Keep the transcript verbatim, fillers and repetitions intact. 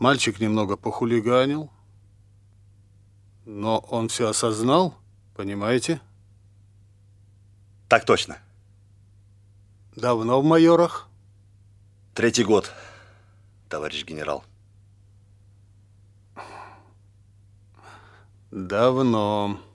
Мальчик немного похулиганил, но он все осознал, понимаете? Так точно. Давно в майорах? Третий год, товарищ генерал. Давно.